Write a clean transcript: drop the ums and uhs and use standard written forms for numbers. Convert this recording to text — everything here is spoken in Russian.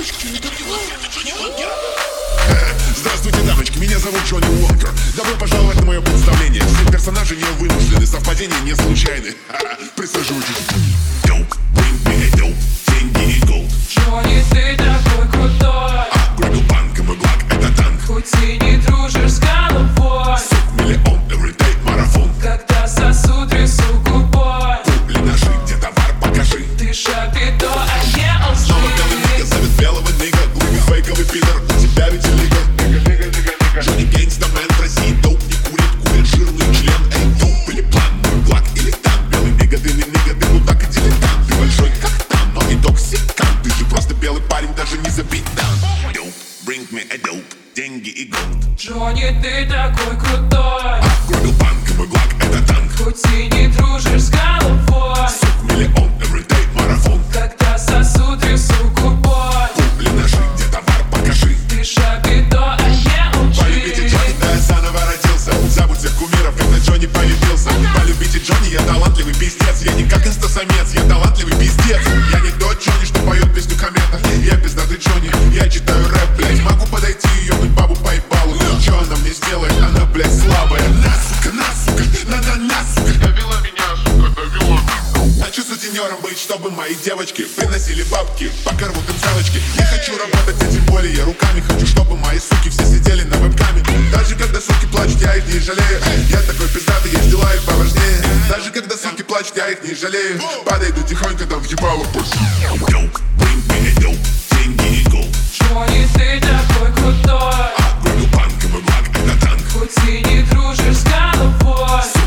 Здравствуйте, дамочки, меня зовут Джонни Уокер. Добро пожаловать на мое представление. Все персонажи не вымышлены, совпадения не случайны. Присаживайтесь. Dope, bring me a dope, деньги и голд. Джонни, ты такой крутой. Грегл Панк и мой благ — это танк. Хоть и не дружишь с головой, Миллион, everyday марафон. когда сосуд трясу губой. Купли наши, где товар, покажи. Ты шапито, а я Снова белый нига зовет белого нига. Глупый фейковый пидор, у тебя ведь лига. Джонни Гейнгстамен в России доп не курит, курит жирный член. Эй, доп или план, мой благ или там. Белый нига, ты не нига, ты мудак и дилетант. Ты большой как там, но не токсикант. Ты же просто белый парень, даже не забит там. Dope, bring me a dope, деньги и голд. Джонни, ты такой крутой. Грегл Панк и мой благ — это танк. Хоть и не дружишь с головой, Миллион, everyday марафон. когда сосуд трясу губой. Купли наши, где товар, покажи. Ты шапито, а я Полюбите OG. Джонни, да я заново родился. Забудь всех кумиров, когда Джонни появился. Полюбите Джонни, я талантливый пиздец. Я не как инстасамец, я талантливый пиздец. Я не тот Джонни, что поет песню комета. Я пиздатый Джонни, я читаю рэп, блять. Могу подойти и ёбнуть бабу по ебалу. Чё она мне сделает? Она, блять, слабая. На, сука, на, сука. Довела меня, сука, довела. Хочу сутенером быть, чтобы мои девочки приносили бабки, пока рвут им целочки. Не хочу работать, а тем более я руками. Хочу, чтобы мои суки все сидели на вебкаме. Даже когда суки плачут, я их не жалею. Я такой пиздатый, есть дела и поважнее. Даже когда суки плачут, я их не жалею. Подойду тихонько, там въебало Dope, bring me a dope, деньги и голд. Джонни, ты такой крутой. Грегл Панк и мой благ — это танк. Хоть и не дружишь с головой,